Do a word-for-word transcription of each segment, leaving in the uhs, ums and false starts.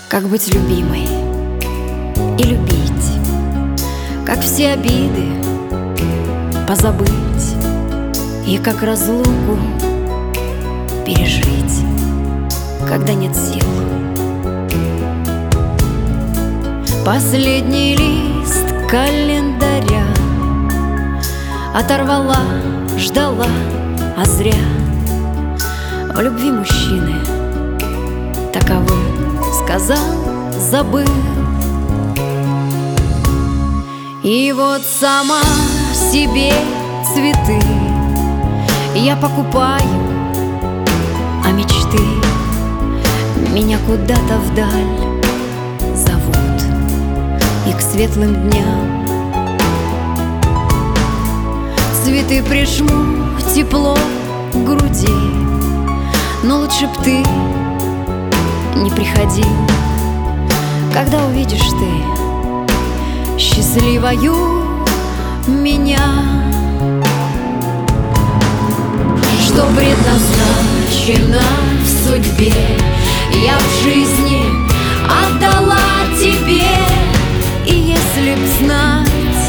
Как быть любимой и любить, как все обиды позабыть и как разлуку пережить, когда нет сил. Последний лист календаря оторвала, ждала, а зря. В любви мужчины таковы, сказал, забыл. И вот сама себе цветы я покупаю, а мечты меня куда-то вдаль зовут и к светлым дням. Цветы прижму тепло к груди, но лучше б ты не приходил, когда увидишь ты счастливою меня. Что предназначено в судьбе, я в жизни отдала тебе. И если б знать,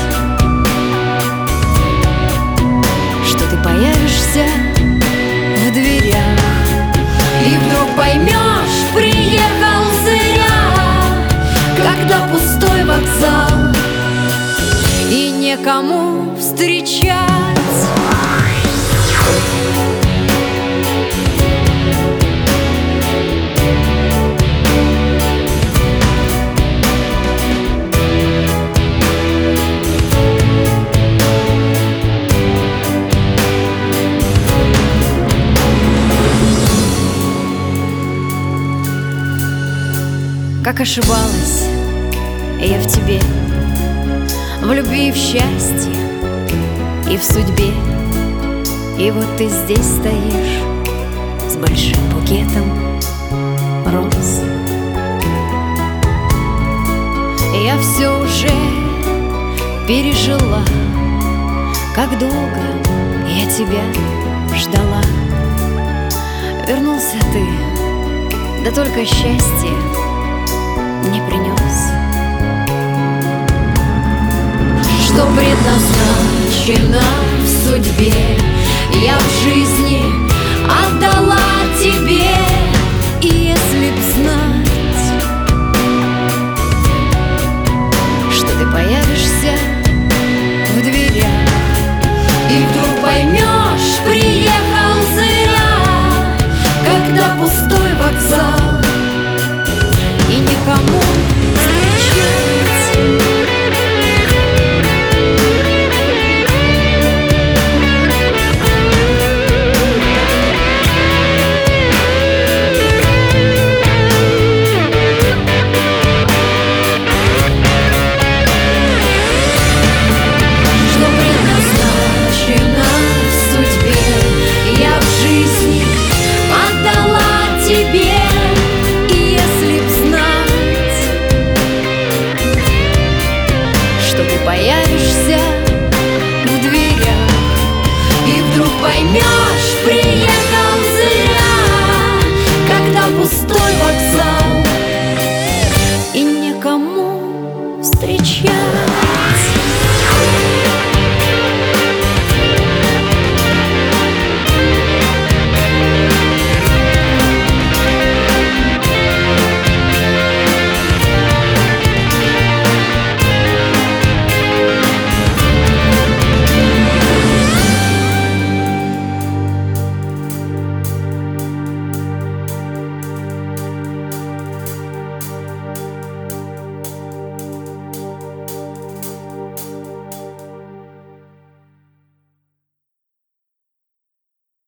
что ты появишься в дверях, и вдруг поймешь, приехал зря, когда пустой вокзал и некому встречать. Как ошибалась я в тебе, в любви и в счастье, и в судьбе. И вот ты здесь стоишь с большим букетом роз. Я все уже пережила, как долго я тебя ждала. Вернулся ты, да только счастье не принес. Что предназначено в судьбе, я в жизни отдала тебе. И если б знать, что ты появишься в дверях, и вдруг поймешь, приехал зря, когда пустой вокзал и никому встречать. Что предназначено в судьбе, я в жизни отдала тебе. Появишься в дверях, и вдруг поймешь, приехал